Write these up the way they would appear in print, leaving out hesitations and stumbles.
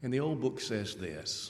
And the old book says this: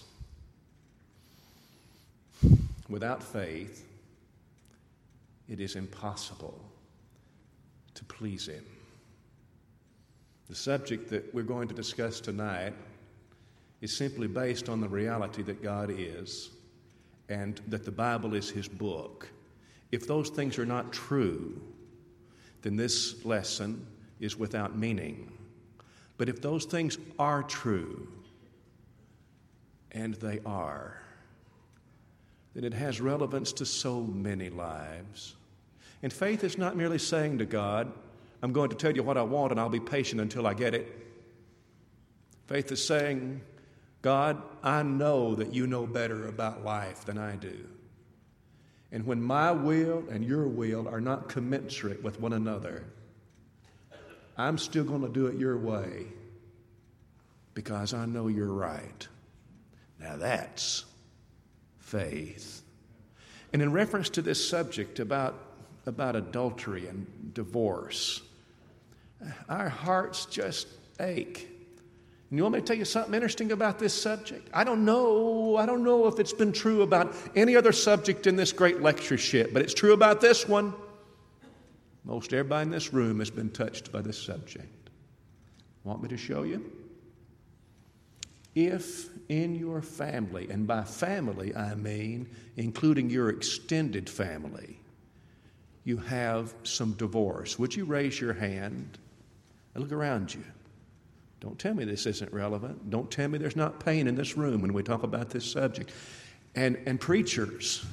without faith, it is impossible to please Him. The subject that we're going to discuss tonight is simply based on the reality that God is and that the Bible is His book. If those things are not true, then this lesson is without meaning. But if those things are true, and they are, then it has relevance to so many lives. And faith is not merely saying to God, I'm going to tell you what I want and I'll be patient until I get it. Faith is saying, God, I know that you know better about life than I do. And when my will and your will are not commensurate with one another, I'm still going to do it your way because I know you're right. Now that's faith. And in reference to this subject about adultery and divorce, our hearts just ache. And you want me to tell you something interesting about this subject? I don't know if it's been true about any other subject in this great lectureship, but it's true about this one. Most everybody in this room has been touched by this subject. Want me to show you? If in your family, and by family I mean including your extended family, you have some divorce, would you raise your hand and look around you? Don't tell me this isn't relevant. Don't tell me there's not pain in this room when we talk about this subject. And preachers,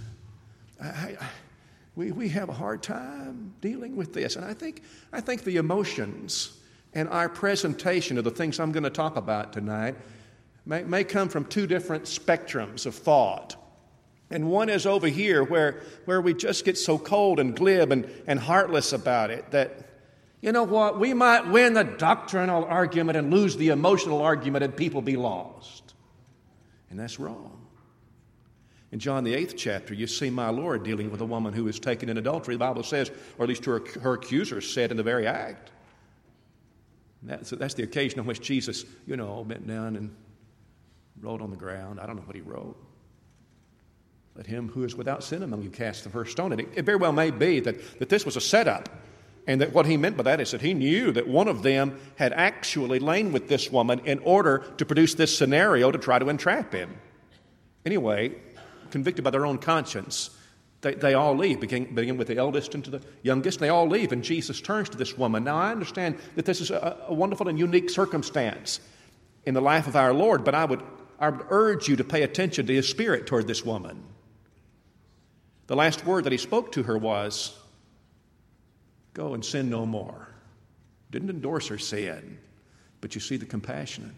we have a hard time dealing with this. And I think the emotions and our presentation of the things I'm going to talk about tonight may come from two different spectrums of thought. And one is over here where we just get so cold and glib and heartless about it that, you know what, we might win the doctrinal argument and lose the emotional argument and people be lost. And that's wrong. In John the 8th chapter, you see my Lord dealing with a woman who is taken in adultery. The Bible says, or at least her accusers said in the very act. That's the occasion on which Jesus, bent down and wrote on the ground. I don't know what he wrote. Let him who is without sin among you cast the first stone. And it very well may be that this was a setup. And that what he meant by that is that he knew that one of them had actually lain with this woman in order to produce this scenario to try to entrap him. Anyway, convicted by their own conscience, they all leave, beginning with the eldest and to the youngest. They all leave, and Jesus turns to this woman. Now, I understand that this is a wonderful and unique circumstance in the life of our Lord, but I would urge you to pay attention to His spirit toward this woman. The last word that He spoke to her was, go and sin no more. Didn't endorse her sin, but you see the compassion.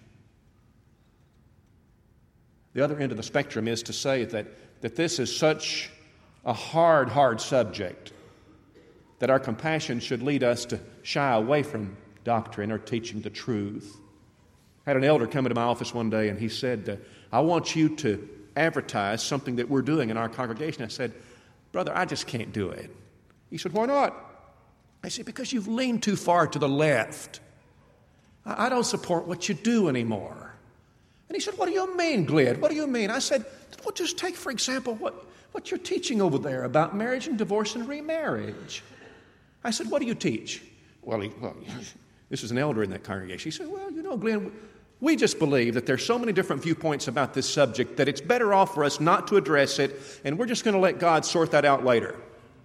The other end of the spectrum is to say that this is such a hard subject that our compassion should lead us to shy away from doctrine or teaching the truth. I had an elder come into my office one day and he said, I want you to advertise something that we're doing in our congregation. I said, brother, I just can't do it. He said, why not? I said, because you've leaned too far to the left. I don't support what you do anymore. And he said, what do you mean, Glid? What do you mean? I said, well, just take, for example, what you're teaching over there about marriage and divorce and remarriage. I said, what do you teach? Well, this is an elder in that congregation. He said, well, Glenn, we just believe that there's so many different viewpoints about this subject that it's better off for us not to address it, and we're just going to let God sort that out later.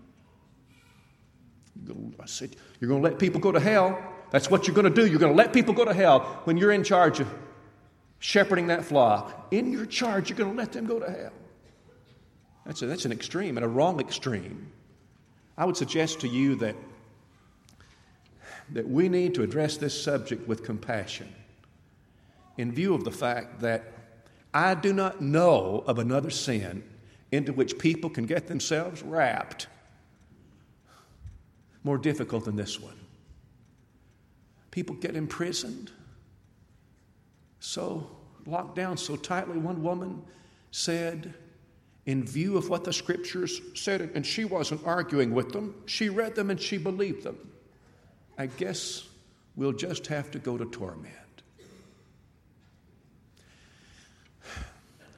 I said, you're going to let people go to hell? That's what you're going to do. You're going to let people go to hell when you're in charge of shepherding that flock. In your charge, you're going to let them go to hell. That's an extreme and a wrong extreme. I would suggest to you that we need to address this subject with compassion in view of the fact that I do not know of another sin into which people can get themselves wrapped more difficult than this one. People get imprisoned, so locked down so tightly. One woman said, in view of what the Scriptures said, and she wasn't arguing with them, she read them and she believed them, I guess we'll just have to go to torment.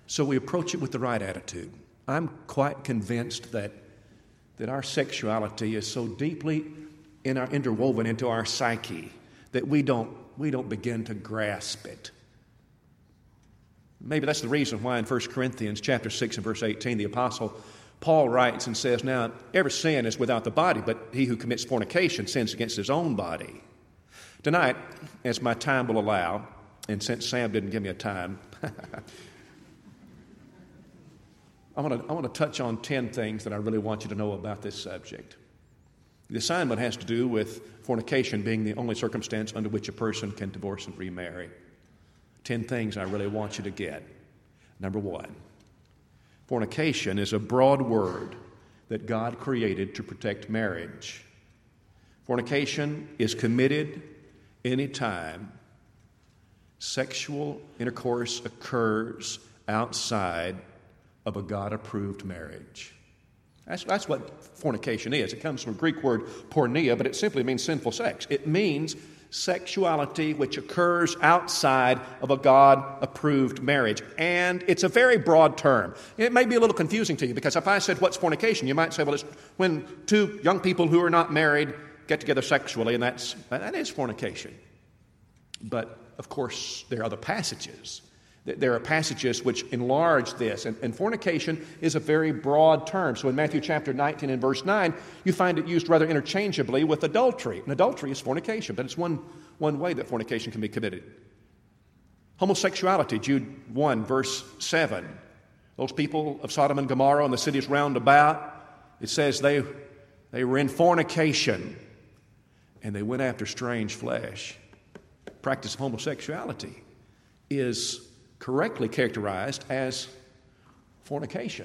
so we approach it with the right attitude. I'm quite convinced that our sexuality is so deeply interwoven into our psyche that we don't begin to grasp it. Maybe that's the reason why in 1 Corinthians chapter 6 and verse 18, the Apostle Paul writes and says, now, every sin is without the body, but he who commits fornication sins against his own body. Tonight, as my time will allow, and since Sam didn't give me a time, I want to touch on 10 things that I really want you to know about this subject. The assignment has to do with fornication being the only circumstance under which a person can divorce and remarry. 10 things I really want you to get. Number 1, fornication is a broad word that God created to protect marriage. Fornication is committed anytime sexual intercourse occurs outside of a God-approved marriage. That's what fornication is. It comes from a Greek word porneia, but it simply means sinful sex. It means sexuality which occurs outside of a God-approved marriage. And it's a very broad term. It may be a little confusing to you, because if I said, what's fornication? You might say, well, it's when two young people who are not married get together sexually, and that is fornication. But, of course, there are other passages. There are passages which enlarge this, and fornication is a very broad term. So in Matthew chapter 19 and verse 9, you find it used rather interchangeably with adultery. And adultery is fornication, but it's one way that fornication can be committed. Homosexuality, Jude 1, verse 7. Those people of Sodom and Gomorrah and the cities round about, it says they were in fornication, and they went after strange flesh. Practice of homosexuality is correctly characterized as fornication.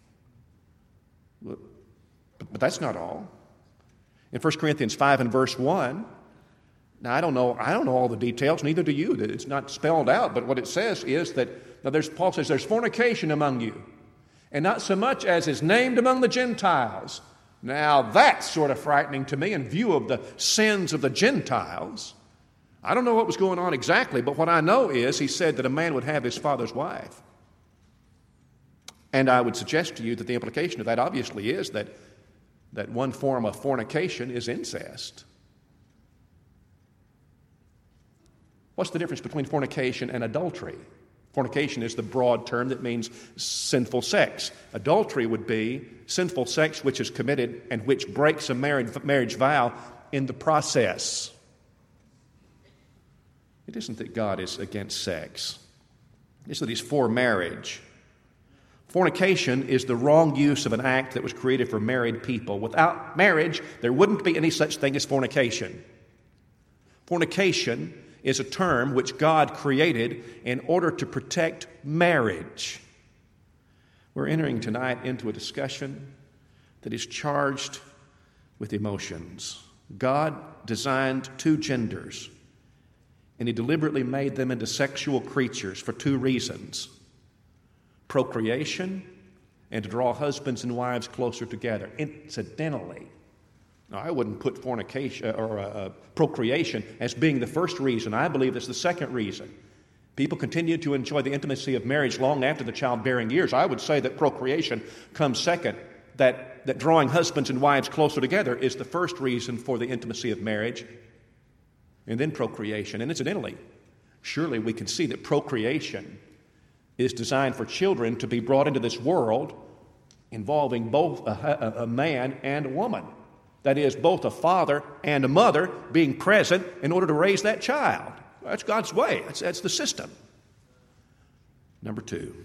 But that's not all. In 1 Corinthians 5 and verse 1, now I don't know all the details, neither do you. It's not spelled out, but what it says is that Paul says there's fornication among you, and not so much as is named among the Gentiles. Now that's sort of frightening to me in view of the sins of the Gentiles. I don't know what was going on exactly, but what I know is he said that a man would have his father's wife. And I would suggest to you that the implication of that obviously is that one form of fornication is incest. What's the difference between fornication and adultery? Fornication is the broad term that means sinful sex. Adultery would be sinful sex which is committed and which breaks a marriage vow in the process. It isn't that God is against sex. It's that he's for marriage. Fornication is the wrong use of an act that was created for married people. Without marriage, there wouldn't be any such thing as fornication. Fornication is a term which God created in order to protect marriage. We're entering tonight into a discussion that is charged with emotions. God designed two genders, and he deliberately made them into sexual creatures for two reasons: procreation and to draw husbands and wives closer together. Incidentally, now I wouldn't put fornication or procreation as being the first reason. I believe it's the second reason. People continue to enjoy the intimacy of marriage long after the childbearing years. I would say that procreation comes second, that drawing husbands and wives closer together is the first reason for the intimacy of marriage, and then procreation. And incidentally, surely we can see that procreation is designed for children to be brought into this world involving both a man and a woman. That is, both a father and a mother being present in order to raise that child. That's God's way. That's the system. Number two,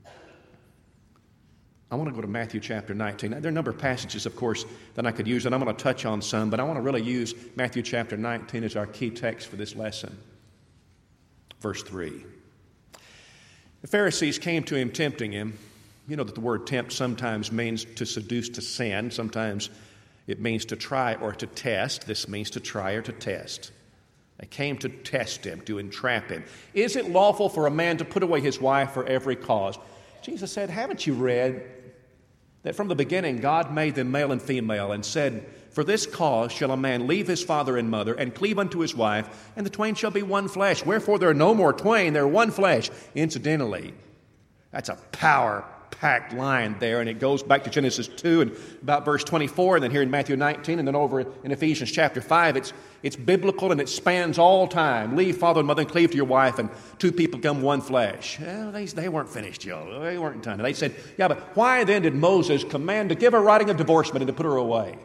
I want to go to Matthew chapter 19. Now, there are a number of passages, of course, that I could use, and I'm going to touch on some, but I want to really use Matthew chapter 19 as our key text for this lesson. Verse 3. The Pharisees came to him tempting him. You know that the word tempt sometimes means to seduce to sin. Sometimes it means to try or to test. This means to try or to test. They came to test him, to entrap him. Is it lawful for a man to put away his wife for every cause? Jesus said, haven't you read that from the beginning God made them male and female and said, for this cause shall a man leave his father and mother and cleave unto his wife, and the twain shall be one flesh. Wherefore there are no more twain, there are one flesh. Incidentally, That's a power-packed line there, and it goes back to Genesis 2 and about verse 24, and then here in Matthew 19, and then over in Ephesians chapter 5. It's biblical, and it spans all time. Leave father and mother and cleave to your wife, and two people become one flesh. Well, they weren't finished, Joe. They weren't done. They said, yeah, but why then did Moses command to give her writing of divorcement and to put her away?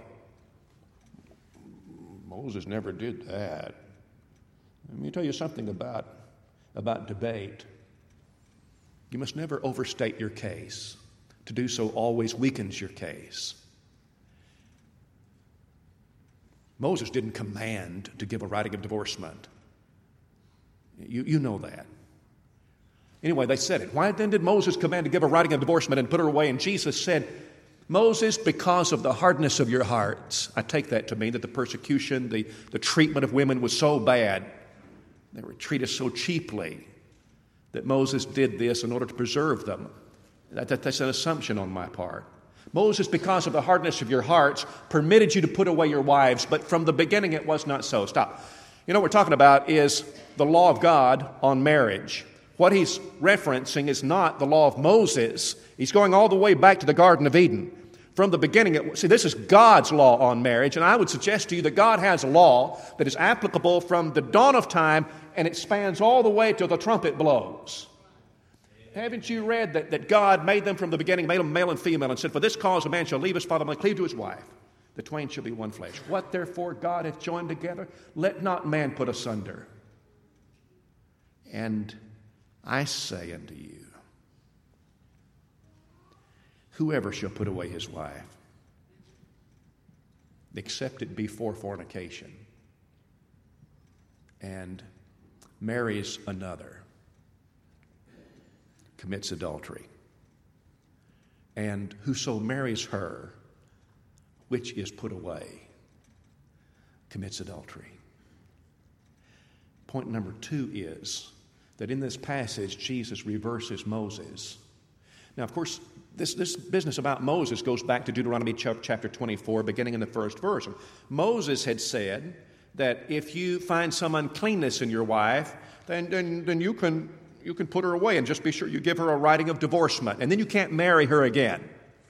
Moses never did that. Let me tell you something about debate. You must never overstate your case. To do so always weakens your case. Moses didn't command to give a writing of divorcement. You know that. Anyway, they said it. Why then did Moses command to give a writing of divorcement and put her away? And Jesus said, Moses, because of the hardness of your hearts. I take that to mean that the persecution, the treatment of women was so bad. They were treated so cheaply that Moses did this in order to preserve them. That's an assumption on my part. Moses, because of the hardness of your hearts, permitted you to put away your wives, but from the beginning it was not so. Stop. You know what we're talking about is the law of God on marriage. What he's referencing is not the law of Moses. He's going all the way back to the Garden of Eden. From the beginning, this is God's law on marriage, and I would suggest to you that God has a law that is applicable from the dawn of time, and it spans all the way till the trumpet blows. Haven't you read that God made them from the beginning, made them male and female, and said, for this cause a man shall leave his father and cleave to his wife. The twain shall be one flesh. What therefore God hath joined together, let not man put asunder. And I say unto you, whoever shall put away his wife, except it be for fornication, and marries another, commits adultery. And whoso marries her, which is put away, commits adultery. Point number 2 is that in this passage, Jesus reverses Moses. Now, of course, this business about Moses goes back to Deuteronomy chapter 24, beginning in the first verse. Moses had said that if you find some uncleanness in your wife, then you can put her away and just be sure you give her a writing of divorcement, and then you can't marry her again.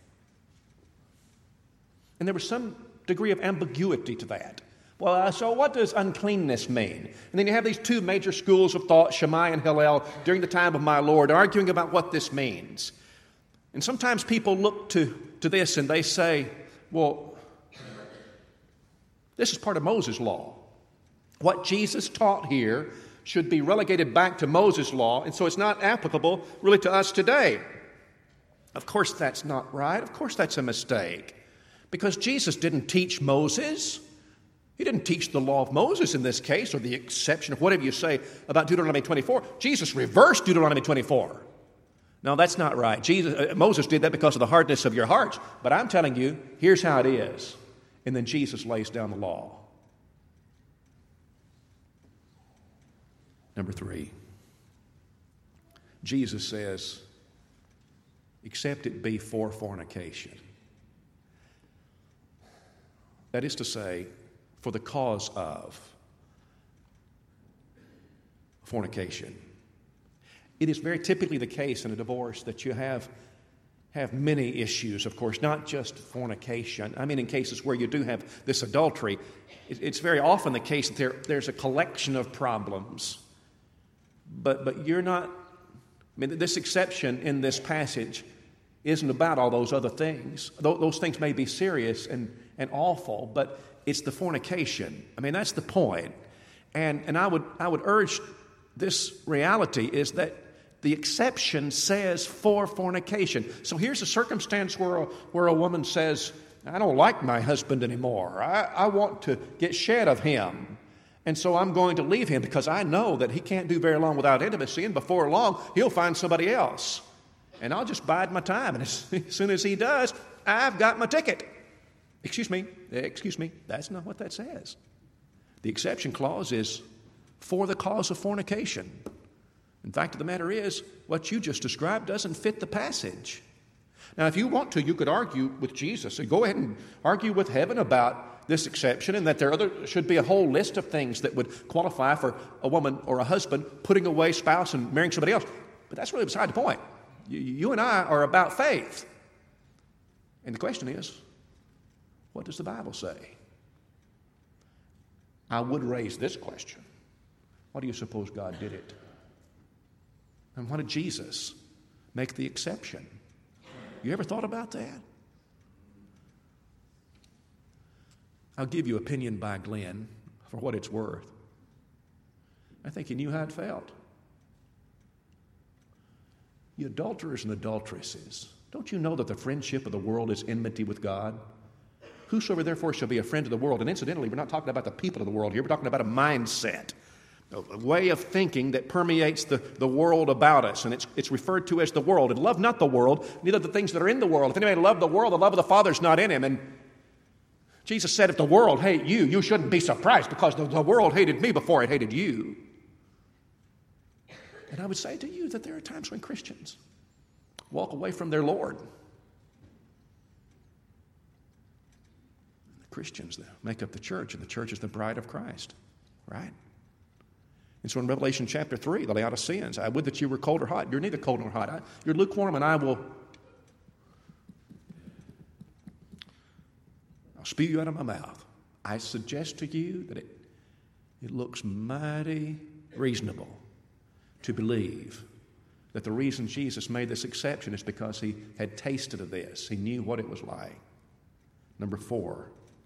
And there was some degree of ambiguity to that. Well, so what does uncleanness mean? And then you have these two major schools of thought, Shammai and Hillel, during the time of my Lord, arguing about what this means. And sometimes people look to this and they say, well, this is part of Moses' law. What Jesus taught here should be relegated back to Moses' law, and so it's not applicable really to us today. Of course that's not right. Of course that's a mistake. Because Jesus didn't teach Moses. He didn't teach the law of Moses in this case, or the exception of whatever you say about Deuteronomy 24. Jesus reversed Deuteronomy 24. No, that's not right. Moses did that because of the hardness of your hearts. But I'm telling you, here's how it is. And then Jesus lays down the law. Number 3, Jesus says, except it be for fornication. That is to say, for the cause of fornication. It is very typically the case in a divorce that you have many issues, of course, not just fornication. I mean, in cases where you do have this adultery, it's very often the case that there's a collection of problems. But you're not, I mean, this exception in this passage isn't about all those other things. Those things may be serious and awful, but it's the fornication. I mean, that's the point. And I would urge this reality is that the exception says for fornication. So here's a circumstance where a woman says, I don't like my husband anymore. I want to get shed of him. And so I'm going to leave him because I know that he can't do very long without intimacy, and before long, he'll find somebody else. And I'll just bide my time, and as soon as he does, I've got my ticket. Excuse me, that's not what that says. The exception clause is for the cause of fornication. In fact, the matter is, what you just described doesn't fit the passage. Now, if you want to, you could argue with Jesus. So go ahead and argue with heaven about this exception and that there should be a whole list of things that would qualify for a woman or a husband putting away spouse and marrying somebody else. But that's really beside the point. You and I are about faith. And the question is, what does the Bible say? I would raise this question. Why do you suppose God did it? And why did Jesus make the exception? You ever thought about that? I'll give you opinion by Glenn for what it's worth. I think he knew how it felt. You adulterers and adulteresses, don't you know that the friendship of the world is enmity with God? Whosoever therefore shall be a friend of the world, and incidentally, we're not talking about the people of the world here, we're talking about a mindset, a way of thinking that permeates the world about us, and it's referred to as the world. And love not the world, neither the things that are in the world. If anybody loved the world, the love of the Father is not in him. And Jesus said, if the world hate you, you shouldn't be surprised, because the world hated me before it hated you. And I would say to you that there are times when Christians walk away from their Lord. The Christians that make up the church, and the church is the bride of Christ, right? And so in Revelation chapter 3, the Laodiceans, I would that you were cold or hot. You're neither cold nor hot. You're lukewarm, and I'll spew you out of my mouth. I suggest to you that it looks mighty reasonable to believe that the reason Jesus made this exception is because he had tasted of this. He knew what it was like. Number 4,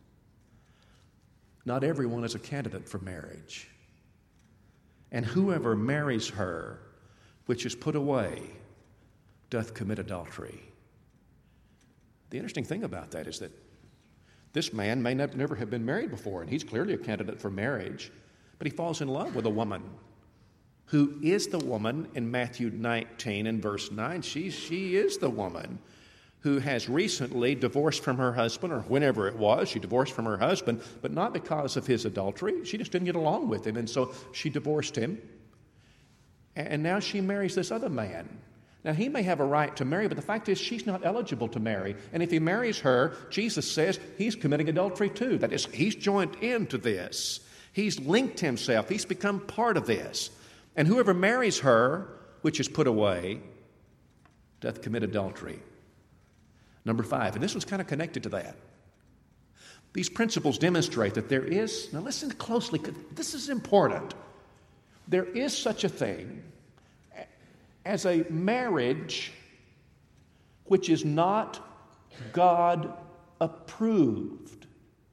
not everyone is a candidate for marriage. And whoever marries her, which is put away, doth commit adultery. The interesting thing about that is that this man may never have been married before, and he's clearly a candidate for marriage, but he falls in love with a woman who is the woman in Matthew 19 and verse 9. She is the woman who has recently divorced from her husband, or whenever it was, she divorced from her husband, but not because of his adultery. She just didn't get along with him, and so she divorced him. And now she marries this other man. Now, he may have a right to marry, but the fact is she's not eligible to marry. And if he marries her, Jesus says he's committing adultery too. That is, he's joined into this. He's linked himself. He's become part of this. And whoever marries her, which is put away, doth commit adultery. Number 5, and this one's kind of connected to that. These principles demonstrate that there is, now listen closely, because this is important. There is such a thing as a marriage which is not God approved.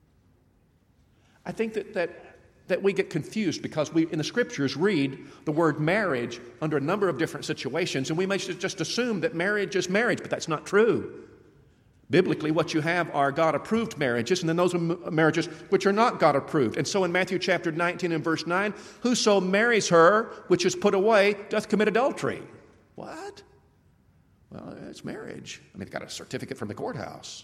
I think that we get confused because we, in the Scriptures, read the word marriage under a number of different situations, and we may just assume that marriage is marriage, but that's not true. Biblically, what you have are God-approved marriages, and then those are marriages which are not God-approved. And so in Matthew chapter 19 and verse 9, whoso marries her, which is put away, doth commit adultery. What? Well, it's marriage. I mean, it got a certificate from the courthouse.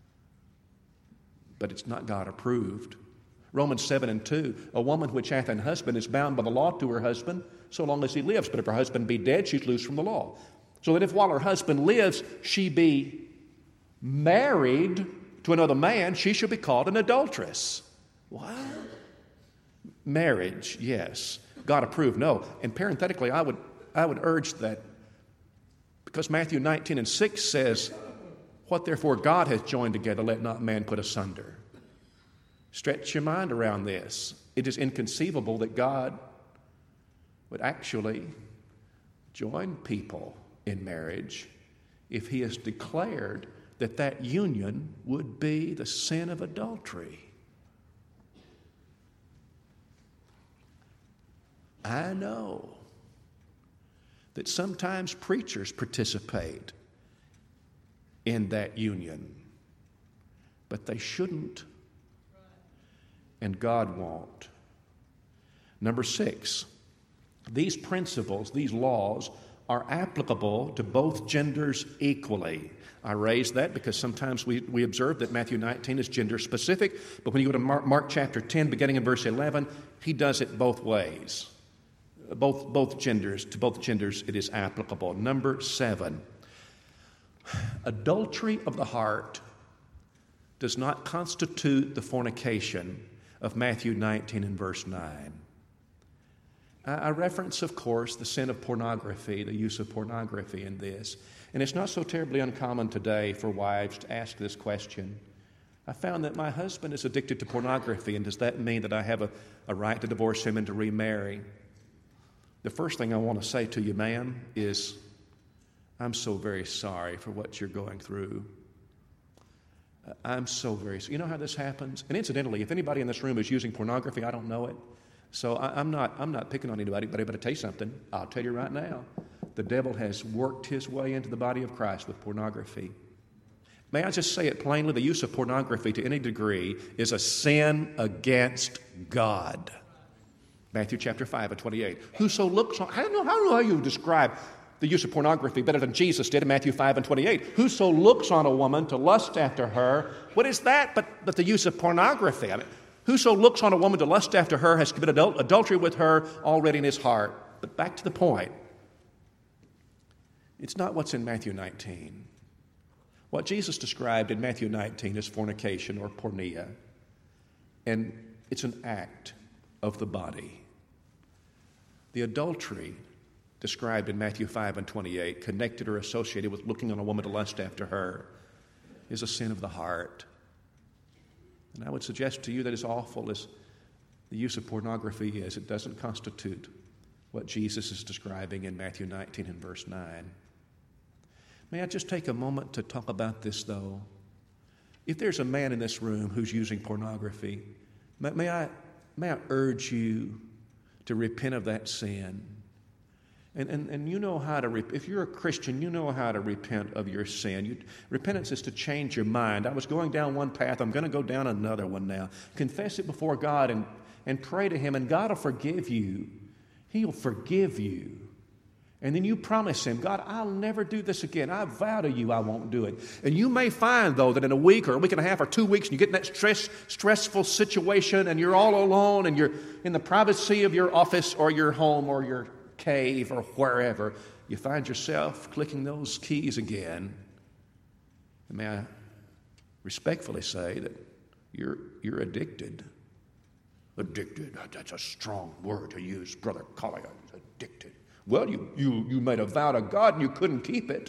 But it's not God-approved. Romans 7 and 2, a woman which hath an husband is bound by the law to her husband so long as he lives. But if her husband be dead, she's loose from the law. So that if while her husband lives, she be married to another man, she shall be called an adulteress. What? Marriage, yes. God approved, no. And parenthetically, I would urge that because Matthew 19 and 6 says, what therefore God hath joined together, let not man put asunder. Stretch your mind around this. It is inconceivable that God would actually join people in marriage if he has declared that union would be the sin of adultery. I know that sometimes preachers participate in that union, but they shouldn't, and God won't. Number 6, these principles, these laws, are applicable to both genders equally. I raise that because sometimes we observe that Matthew 19 is gender specific, but when you go to Mark chapter 10, beginning in verse 11, he does it both ways. Both genders, to both genders it is applicable. Number 7, adultery of the heart does not constitute the fornication of Matthew 19 and verse 9. I reference, of course, the sin of pornography, the use of pornography in this. And it's not so terribly uncommon today for wives to ask this question. I found that my husband is addicted to pornography, and does that mean that I have a right to divorce him and to remarry? The first thing I want to say to you, ma'am, is I'm so very sorry for what you're going through. I'm so very sorry. You know how this happens? And incidentally, if anybody in this room is using pornography, I don't know it. So I'm not picking on anybody, but I better tell you something. I'll tell you right now. The devil has worked his way into the body of Christ with pornography. May I just say it plainly? The use of pornography to any degree is a sin against God. Matthew chapter 5 and 28. Whoso looks on, I don't know how you describe the use of pornography better than Jesus did in Matthew 5 and 28. Whoso looks on a woman to lust after her, what is that but the use of pornography? I mean, whoso looks on a woman to lust after her has committed adultery with her already in his heart. But back to the point. It's not what's in Matthew 19. What Jesus described in Matthew 19 is fornication or porneia. And it's an act of the body. The adultery described in Matthew 5 and 28, connected or associated with looking on a woman to lust after her, is a sin of the heart. And I would suggest to you that as awful as the use of pornography is, it doesn't constitute what Jesus is describing in Matthew 19 and verse 9. May I just take a moment to talk about this, though? If there's a man in this room who's using pornography, may I urge you to repent of that sin. And you know how to, if you're a Christian, you know how to repent of your sin. Repentance is to change your mind. I was going down one path, I'm going to go down another one now. Confess it before God and pray to Him, and God will forgive you. He'll forgive you. And then you promise Him, God, I'll never do this again. I vow to you I won't do it. And you may find, though, that in a week or a week and a half or 2 weeks, and you get in that stressful situation, and you're all alone, and you're in the privacy of your office or your home or your cave or wherever, you find yourself clicking those keys again. And may I respectfully say that you're addicted. Addicted, that's a strong word to use, Brother Collier. Addicted. Well, you made a vow to God and you couldn't keep it.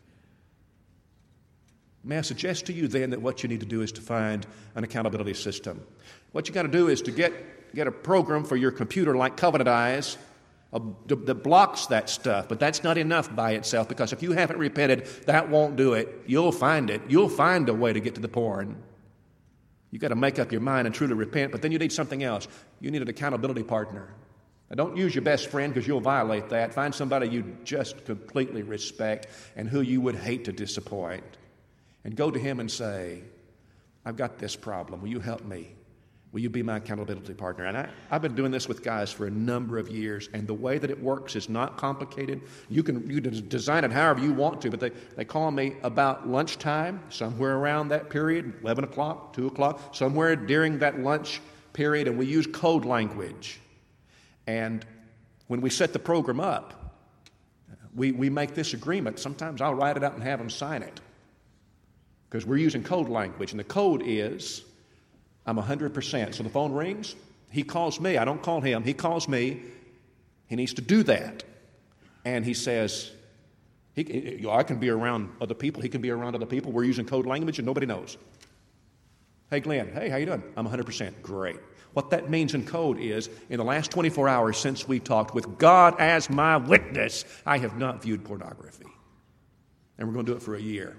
May I suggest to you then that what you need to do is to find an accountability system. What you got to do is to get a program for your computer like Covenant Eyes that blocks that stuff. But that's not enough by itself, because if you haven't repented, that won't do it. You'll find it. You'll find a way to get to the porn. You've got to make up your mind and truly repent, but then you need something else. You need an accountability partner. Now, don't use your best friend, because you'll violate that. Find somebody you just completely respect and who you would hate to disappoint. And go to him and say, I've got this problem. Will you help me? Will you be my accountability partner? And I've been doing this with guys for a number of years, and the way that it works is not complicated. You can design it however you want to, but they call me about lunchtime, somewhere around that period, 11 o'clock, 2 o'clock, somewhere during that lunch period, and we use code language. And when we set the program up, we make this agreement. Sometimes I'll write it out and have them sign it, because we're using code language, and the code is, I'm 100%. So the phone rings, he calls me. I don't call him. He calls me. He needs to do that. And he says, I can be around other people. He can be around other people. We're using code language and nobody knows. Hey, Glenn. Hey, how you doing? I'm 100%. Great. What that means in code is, in the last 24 hours since we talked, with God as my witness, I have not viewed pornography. And we're going to do it for a year.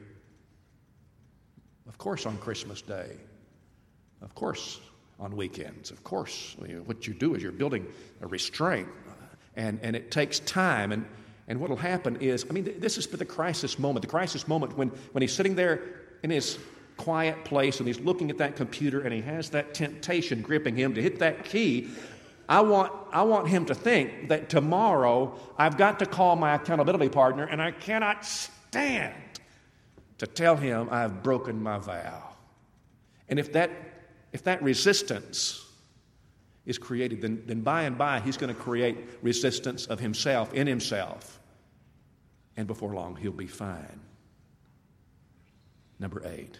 Of course, on Christmas Day. Of course, on weekends. Of course, what you do is you're building a restraint, and it takes time. And what will happen is, this is for the crisis moment. The crisis moment when he's sitting there in his quiet place and he's looking at that computer and he has that temptation gripping him to hit that key. I want him to think that tomorrow I've got to call my accountability partner, and I cannot stand to tell him I've broken my vow. And if that resistance is created, then by and by he's going to create resistance of himself in himself. And before long, he'll be fine. Number 8.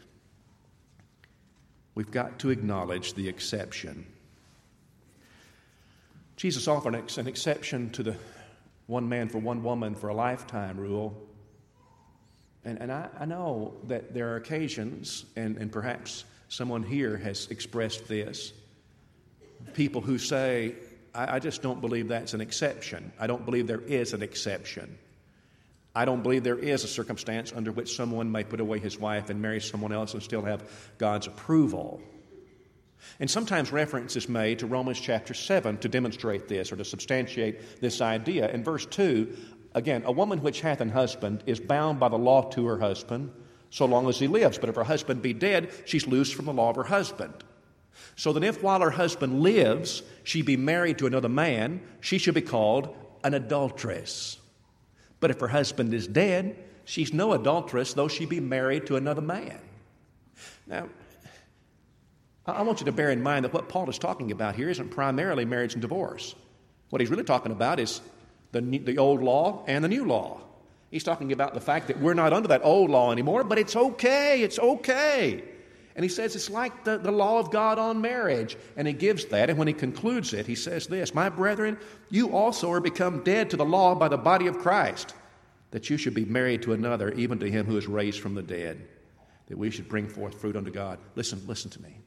We've got to acknowledge the exception. Jesus offered an exception to the one man for one woman for a lifetime rule. And I know that there are occasions, and perhaps someone here has expressed this, people who say, I just don't believe that's an exception. I don't believe there is an exception. I don't believe there is a circumstance under which someone may put away his wife and marry someone else and still have God's approval. And sometimes reference is made to Romans chapter 7 to demonstrate this or to substantiate this idea. In verse 2, again, a woman which hath an husband is bound by the law to her husband so long as he lives. But if her husband be dead, she's loosed from the law of her husband. So that if while her husband lives, she be married to another man, she should be called an adulteress. But if her husband is dead, she's no adulteress, though she be married to another man. Now, I want you to bear in mind that what Paul is talking about here isn't primarily marriage and divorce. What he's really talking about is the old law and the new law. He's talking about the fact that we're not under that old law anymore, but it's okay. And he says it's like the law of God on marriage. And he gives that, and when he concludes it, he says this, My brethren, you also are become dead to the law by the body of Christ, that you should be married to another, even to him who is raised from the dead, that we should bring forth fruit unto God. Listen to me.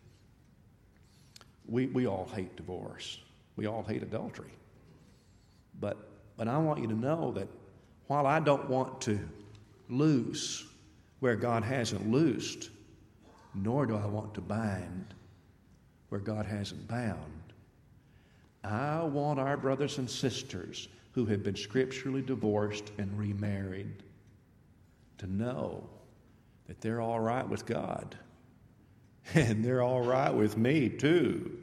We all hate divorce. We all hate adultery. But I want you to know that while I don't want to loose where God hasn't loosed, nor do I want to bind where God hasn't bound, I want our brothers and sisters who have been scripturally divorced and remarried to know that they're all right with God. And they're all right with me too.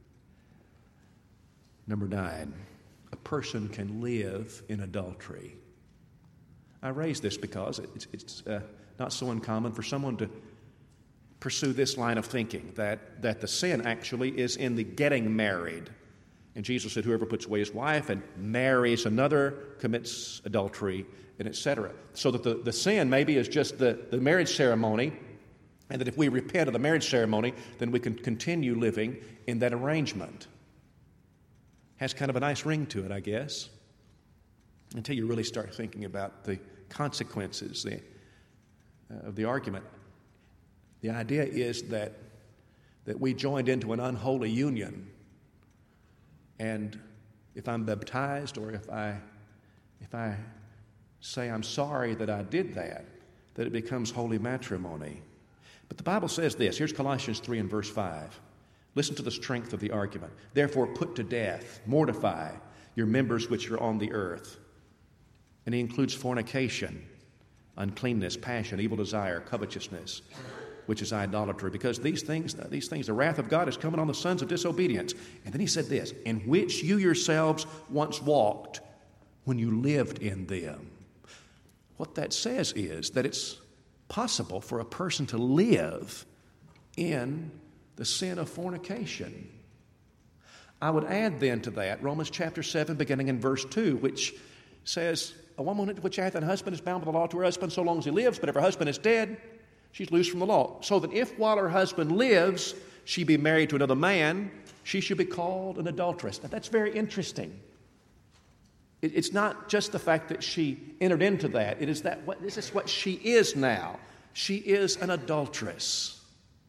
Number 9, a person can live in adultery. I raise this because it's not so uncommon for someone to pursue this line of thinking, that the sin actually is in the getting married. And Jesus said, whoever puts away his wife and marries another commits adultery, and etc. So that the sin maybe is just the marriage ceremony, and that if we repent of the marriage ceremony, then we can continue living in that arrangement. Has kind of a nice ring to it, I guess, until you really start thinking about the consequences of the argument. The idea is that we joined into an unholy union, and if I'm baptized or if I say I'm sorry that I did that it becomes holy matrimony. But the Bible says this. Here's Colossians 3 and verse 5. Listen to the strength of the argument. Therefore put to death, mortify your members which are on the earth. And he includes fornication, uncleanness, passion, evil desire, covetousness, which is idolatry. Because these things, the wrath of God is coming on the sons of disobedience. And then he said this, in which you yourselves once walked when you lived in them. What that says is that it's possible for a person to live in the sin of fornication. I would add then to that Romans chapter 7 beginning in verse 2, which says, a woman which hath an husband is bound by the law to her husband so long as he lives, but if her husband is dead, she's loosed from the law. So that if while her husband lives, she be married to another man, she should be called an adulteress. Now that's very interesting. It's not just the fact that she entered into that. It is that this is what she is now. She is an adulteress.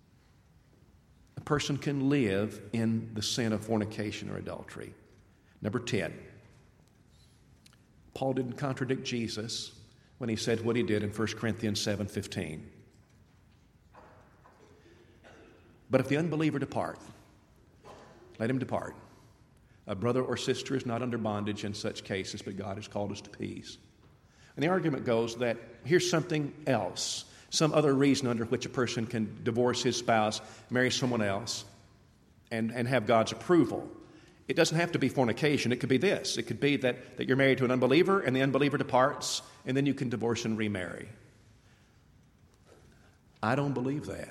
A person can live in the sin of fornication or adultery. Number 10. Paul didn't contradict Jesus when he said what he did in 1 Corinthians 7:15. But if the unbeliever depart, let him depart. A brother or sister is not under bondage in such cases, but God has called us to peace. And the argument goes that here's something else, some other reason under which a person can divorce his spouse, marry someone else, and have God's approval. It doesn't have to be fornication. It could be this. It could be that you're married to an unbeliever, and the unbeliever departs, and then you can divorce and remarry. I don't believe that.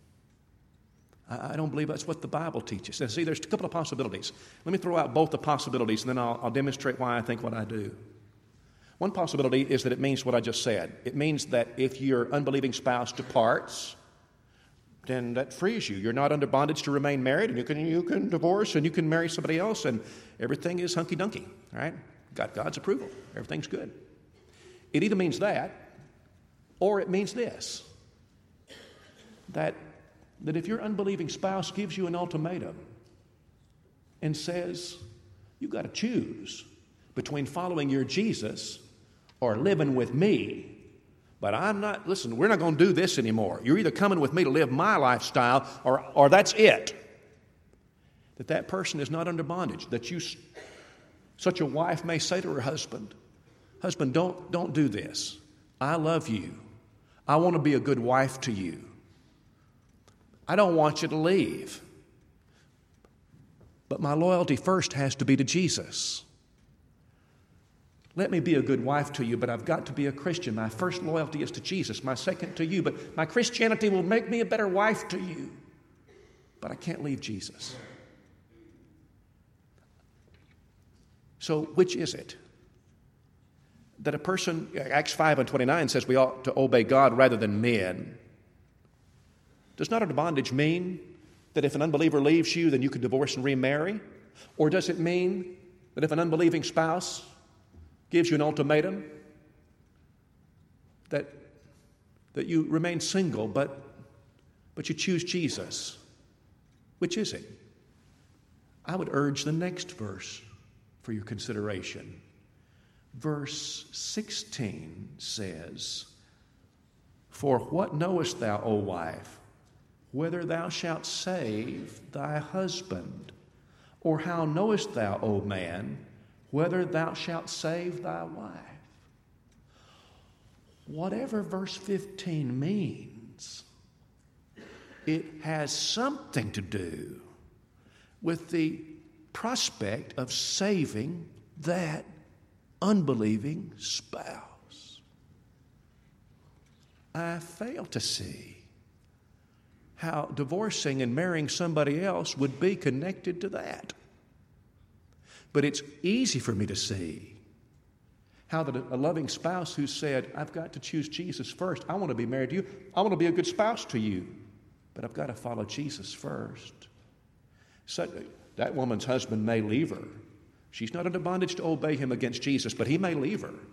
I don't believe that's what the Bible teaches. Now, see, there's a couple of possibilities. Let me throw out both the possibilities, and then I'll demonstrate why I think what I do. One possibility is that it means what I just said. It means that if your unbelieving spouse departs, then that frees you. You're not under bondage to remain married, and you can divorce and you can marry somebody else, and everything is hunky-dunky, right? Got God's approval. Everything's good. It either means that, or it means this, that if your unbelieving spouse gives you an ultimatum and says, you've got to choose between following your Jesus or living with me, but we're not going to do this anymore. You're either coming with me to live my lifestyle or that's it. That person is not under bondage. Such a wife may say to her husband, don't do this. I love you. I want to be a good wife to you. I don't want you to leave. But my loyalty first has to be to Jesus. Let me be a good wife to you, but I've got to be a Christian. My first loyalty is to Jesus, my second to you, but my Christianity will make me a better wife to you. But I can't leave Jesus. So which is it? That a person, Acts 5:29 says we ought to obey God rather than men. Does not under bondage mean that if an unbeliever leaves you, then you can divorce and remarry? Or does it mean that if an unbelieving spouse gives you an ultimatum, that you remain single, but you choose Jesus? Which is it? I would urge the next verse for your consideration. Verse 16 says, "For what knowest thou, O wife, whether thou shalt save thy husband? Or how knowest thou, O man, whether thou shalt save thy wife?" Whatever verse 15 means, it has something to do with the prospect of saving that unbelieving spouse. I fail to see how divorcing and marrying somebody else would be connected to that. But it's easy for me to see how that a loving spouse who said, I've got to choose Jesus first. I want to be married to you. I want to be a good spouse to you. But I've got to follow Jesus first. So that woman's husband may leave her. She's not under bondage to obey him against Jesus, but he may leave her.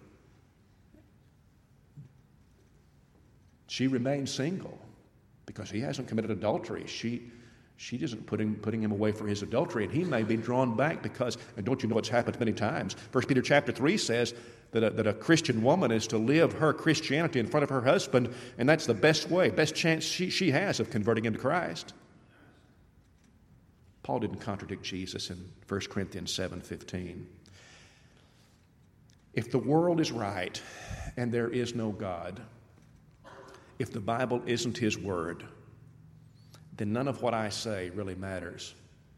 She remains single because he hasn't committed adultery. She isn't putting him away for his adultery, and he may be drawn back because, and don't you know it's happened many times? 1 Peter chapter 3 says that a Christian woman is to live her Christianity in front of her husband, and that's the best way, best chance she has of converting him to Christ. Paul didn't contradict Jesus in 1 Corinthians 7:15. If the world is right and there is no God, if the Bible isn't His Word, then none of what I say really matters.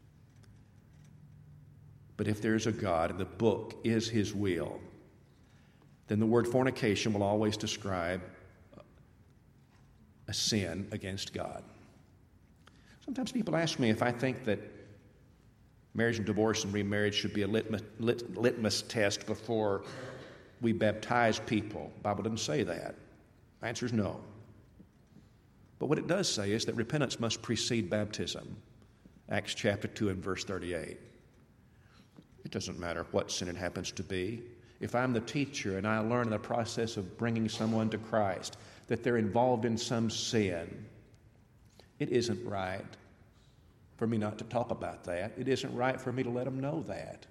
But if there's a God and the book is His will, then the word fornication will always describe a sin against God. Sometimes people ask me if I think that marriage and divorce and remarriage should be a litmus test before we baptize people. The Bible doesn't say that. The answer is no. But what it does say is that repentance must precede baptism. Acts chapter 2 and verse 38. It doesn't matter what sin it happens to be. If I'm the teacher and I learn in the process of bringing someone to Christ that they're involved in some sin, it isn't right for me not to talk about that. It isn't right for me to let them know that.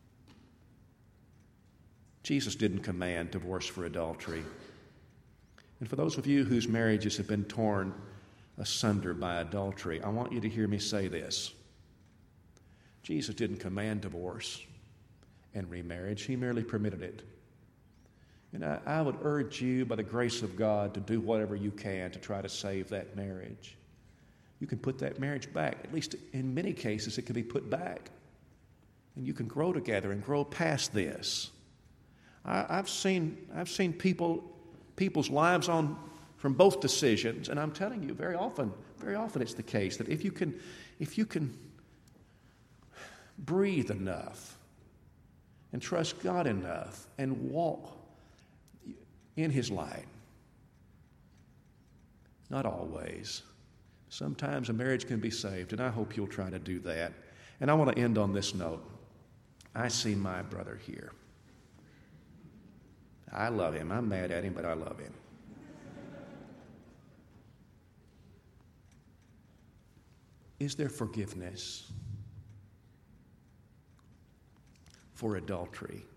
Jesus didn't command divorce for adultery. And for those of you whose marriages have been torn asunder by adultery, I want you to hear me say this. Jesus didn't command divorce and remarriage. He merely permitted it. And I would urge you, by the grace of God, to do whatever you can to try to save that marriage. You can put that marriage back. At least in many cases, it can be put back. And you can grow together and grow past this. I've seen people's lives from both decisions, and I'm telling you, very often it's the case that if you can breathe enough and trust God enough and walk in His light, not always, sometimes a marriage can be saved, and I hope you'll try to do that. And I want to end on this note. I see my brother here. I love him. I'm mad at him, but I love him. Is there forgiveness for adultery?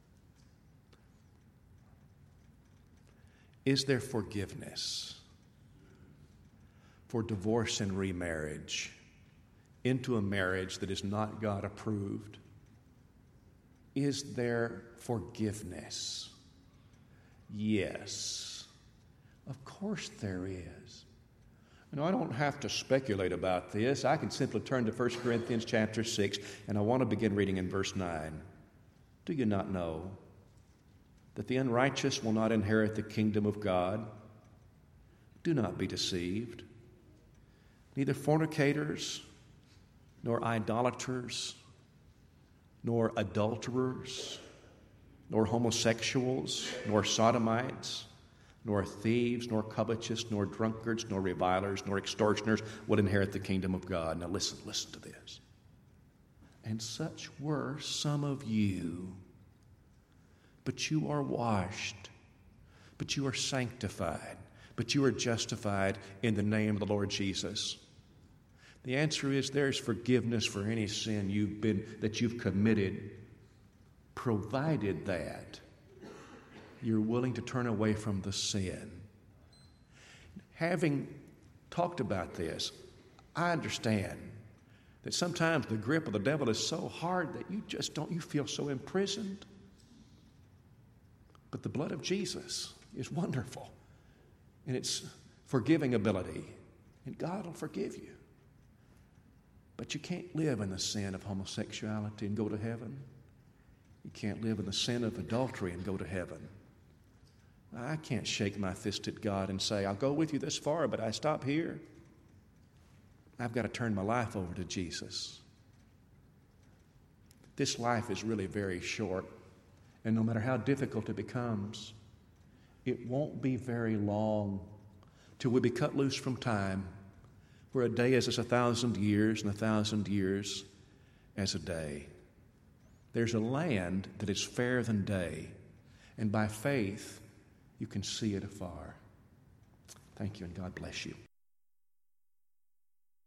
Is there forgiveness for divorce and remarriage into a marriage that is not God approved? Is there forgiveness? Yes. Of course there is. I don't have to speculate about this. I can simply turn to 1 Corinthians chapter 6, and I want to begin reading in verse 9. Do you not know that the unrighteous will not inherit the kingdom of God? Do not be deceived. Neither fornicators, nor idolaters, nor adulterers, nor homosexuals, nor sodomites, nor thieves, nor covetous, nor drunkards, nor revilers, nor extortioners will inherit the kingdom of God. Now listen to this. And such were some of you, but you are washed, but you are sanctified, but you are justified in the name of the Lord Jesus. The answer is there's forgiveness for any sin you've committed, provided that you're willing to turn away from the sin. Having talked about this, I understand that sometimes the grip of the devil is so hard that you feel so imprisoned. But the blood of Jesus is wonderful, and its forgiving ability, and God will forgive you. But you can't live in the sin of homosexuality and go to heaven. You can't live in the sin of adultery and go to heaven. I can't shake my fist at God and say, I'll go with you this far, but I stop here. I've got to turn my life over to Jesus. This life is really very short, and no matter how difficult it becomes, it won't be very long till we be cut loose from time, where a day is as 1,000 years, and 1,000 years as a day. There's a land that is fairer than day, and by faith, you can see it afar. Thank you, and God bless you.